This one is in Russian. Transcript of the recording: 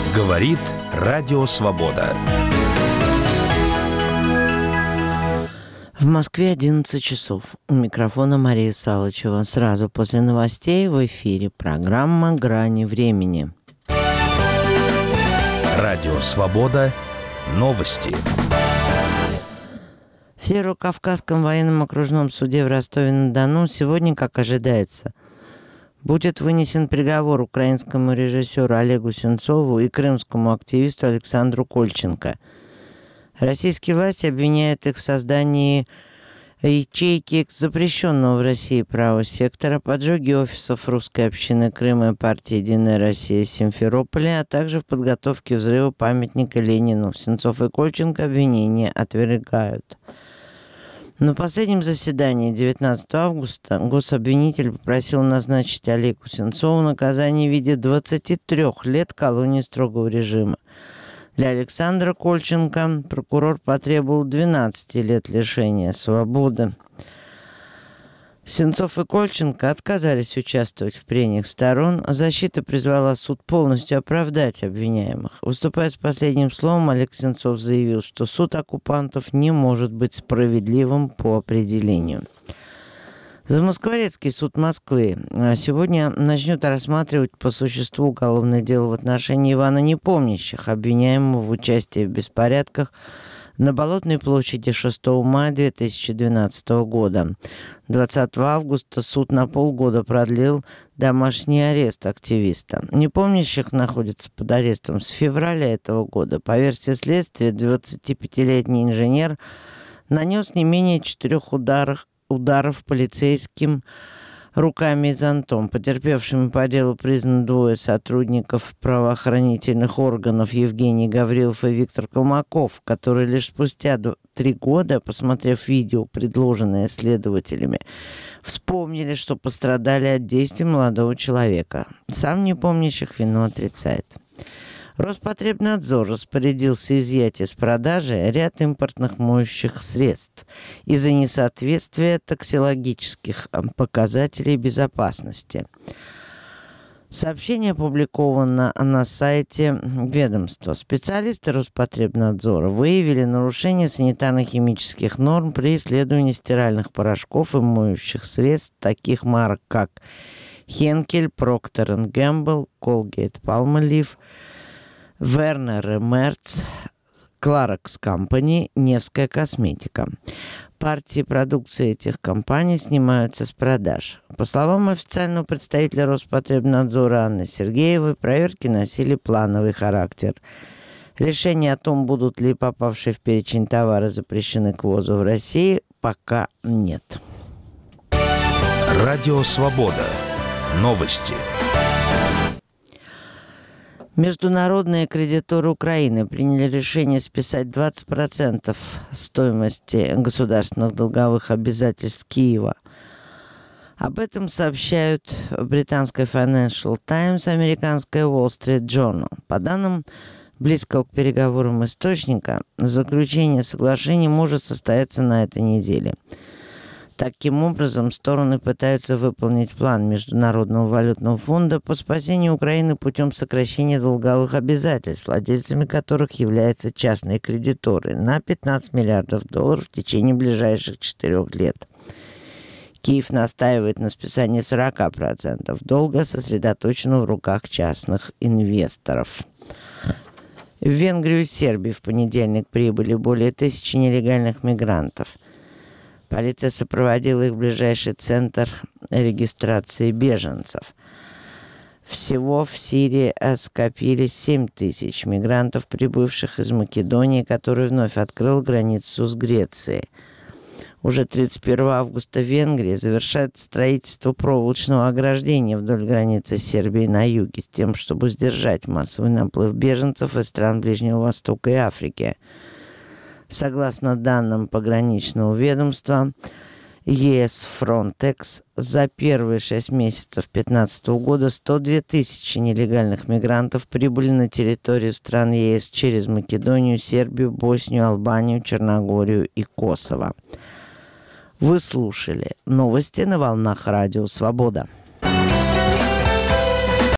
Говорит Радио Свобода. В Москве 11 часов. У микрофона Мария Салычева. Сразу после новостей в эфире программа «Грани времени». Радио Свобода. Новости. В Северо-Кавказском военном окружном суде в Ростове-на-Дону сегодня, как ожидается, будет вынесен приговор украинскому режиссеру Олегу Сенцову и крымскому активисту Александру Кольченко. Российские власти обвиняют их в создании ячейки запрещенного в России правого сектора, поджоге офисов русской общины Крыма и партии «Единая Россия» в Симферополе, а также в подготовке взрыва памятника Ленину. Сенцов и Кольченко обвинения отвергают. На последнем заседании 19 августа гособвинитель попросил назначить Олегу Сенцову наказание в виде 23 лет колонии строгого режима. Для Александра Кольченко прокурор потребовал 12 лет лишения свободы. Сенцов и Кольченко отказались участвовать в прениях сторон, а защита призвала суд полностью оправдать обвиняемых. Выступая с последним словом, Олег Сенцов заявил, что суд оккупантов не может быть справедливым по определению. Замоскворецкий суд Москвы сегодня начнет рассматривать по существу уголовное дело в отношении Ивана Непомнящих, обвиняемого в участии в беспорядках на Болотной площади 6 мая 2012 года. 20 августа суд на полгода продлил домашний арест активиста. Непомнящих находится под арестом с февраля этого года. По версии следствия, 25-летний инженер нанес не менее 4 ударов полицейским руками и зонтом. Потерпевшими по делу признаны двое сотрудников правоохранительных органов: Евгений Гаврилов и Виктор Колмаков, которые лишь спустя 3 года, посмотрев видео, предложенное следователями, вспомнили, что пострадали от действий молодого человека. Сам Непомнящих вину отрицает. Роспотребнадзор распорядился изъять из продажи ряд импортных моющих средств из-за несоответствия токсикологических показателей безопасности. Сообщение опубликовано на сайте ведомства. Специалисты Роспотребнадзора выявили нарушение санитарно-химических норм при исследовании стиральных порошков и моющих средств таких марок, как Henkel, Procter & Gamble, Colgate Palmolive, Werner и Merz, Clorox Company, Невская косметика. Партии продукции этих компаний снимаются с продаж. По словам официального представителя Роспотребнадзора Анны Сергеевой, проверки носили плановый характер. Решение о том, будут ли попавшие в перечень товары запрещены к ввозу в России, пока нет. Радио Свобода. Новости. Международные кредиторы Украины приняли решение списать 20% стоимости государственных долговых обязательств Киева. Об этом сообщают британская Financial Times и американская Wall Street Journal. По данным близкого к переговорам источника, заключение соглашения может состояться на этой неделе. Таким образом, стороны пытаются выполнить план Международного валютного фонда по спасению Украины путем сокращения долговых обязательств, владельцами которых являются частные кредиторы, на $15 миллиардов в течение ближайших 4 лет. Киев настаивает на списании 40% долга, сосредоточенного в руках частных инвесторов. В Венгрию и Сербию в понедельник прибыли более 1000 нелегальных мигрантов. Полиция сопроводила их в ближайший центр регистрации беженцев. Всего в Сирии скопились 7000 мигрантов, прибывших из Македонии, который вновь открыл границу с Грецией. Уже 31 августа в Венгрии завершает строительство проволочного ограждения вдоль границы Сербии на юге, с тем, чтобы сдержать массовый наплыв беженцев из стран Ближнего Востока и Африки. Согласно данным пограничного ведомства ЕС Frontex, за первые 6 месяцев 2015 года 102 тысячи нелегальных мигрантов прибыли на территорию стран ЕС через Македонию, Сербию, Боснию, Албанию, Черногорию и Косово. Вы слушали новости на волнах Радио Свобода.